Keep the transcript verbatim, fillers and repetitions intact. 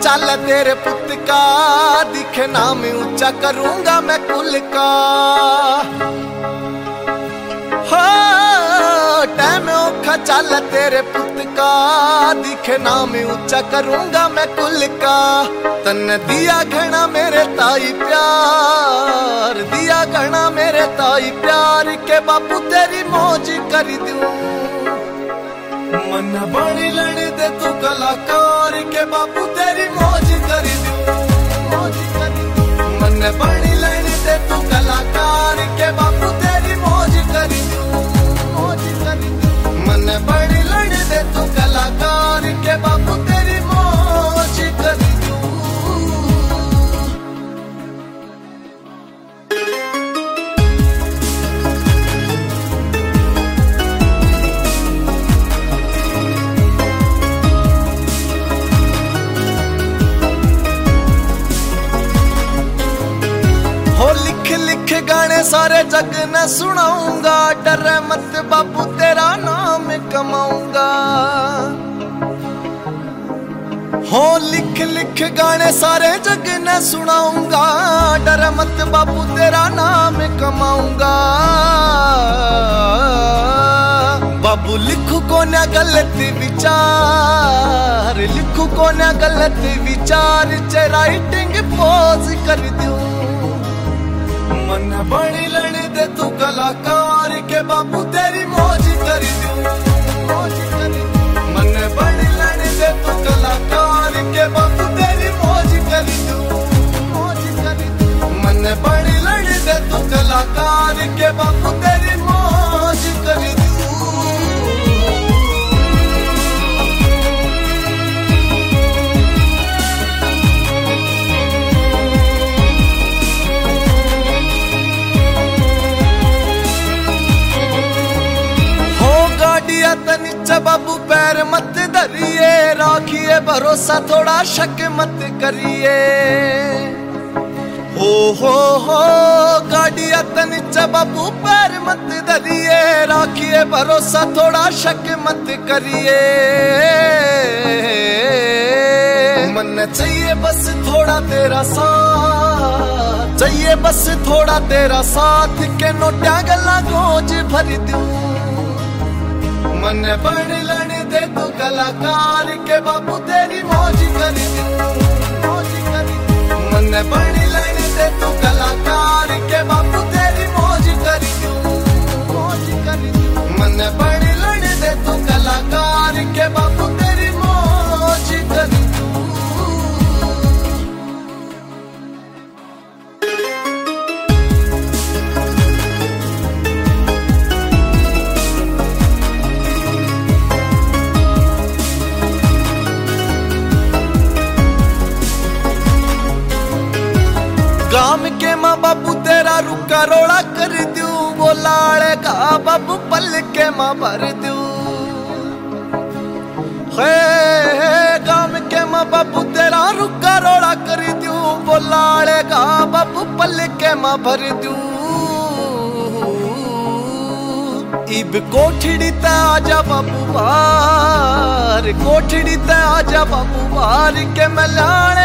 चल तेरे पुत का, दिखे नाम ऊंचा करूंगा मैं कुल का। हो टाइम औखा चल तेरे पुत का, दिखे नाम ऊंचा करूंगा मैं कुल का। तन दिया घना मेरे ताई प्यार, दिया घना मेरे ताई प्यार के बापू तेरी मौज कर दूं। मन बड़ी लड़ दे तू कलाकार के बापू तेरी मौज कर दूं, मौज कर दूं। मन बड़ी लड़ दे तू कलाकार के बापू तेरी मौज कर दूं, मौज कर दूं। मन बड़ी लड़ दे तू कलाकार के बापू तेरी मौज कर दूं। लिख गाने सारे जग न सुनाऊंगा, डर मत बापू तेरा नाम कमाऊंगा। हो लिख लिख गाने सारे जग न सुनाऊंगा, डर मत बापू तेरा नाम कमाऊंगा। बाबू लिखू को न गलत विचार, लिखू को न गलत विचार, च राइटिंग पोज कर दूं। मन बड़ी लड़ दे तू कलाकार के बापू तेरी मौज कर दूं, मौज कर दूं। मन बड़ी लड़ दे तू कलाकार के बापू तेरी मौज कर दूं, मौज कर दूं। मन बड़ी लड़ दे तू कलाकार के बापू तेरी मौज कर दूं। नीचे बाबू पैर मत धरिए, राखिए भरोसा थोड़ा शक मत करिए। हो हो हो गाड़िया नीचे बाबू पैर मत धरिए, राखिए भरोसा थोड़ा शक मत करिए। मन चाहिए बस थोड़ा तेरा साथ, चाहिए बस थोड़ा तेरा साथ के नोटिया गला गोज भर दूं। मन बड़ी लड़ दे तू कलाकार के बापू तेरी मौज कर दूं, मौज कर दूं। मन बड़ी लड़ दे तू कलाकार के बापू तेरी मौज कर दूं, मौज कर दूं। मन बड़ी लड़ दे तू कलाकार के बापू तेरी मौज कर दूं। गाम के माँ बाबू तेरा रुका रोड़ा कर दूं, वो लाड़ेगा बाबू पल के माँ भर दूं। हे गाम के माँ बाबू तेरा रुका रोड़ा कर दूं, वो लाड़ेगा बाबू पल के माँ भर दूं। इब कोठड़ी ते आजा बाबू बार, कोठड़ी ते आजा बाबू बार के मैं लाड़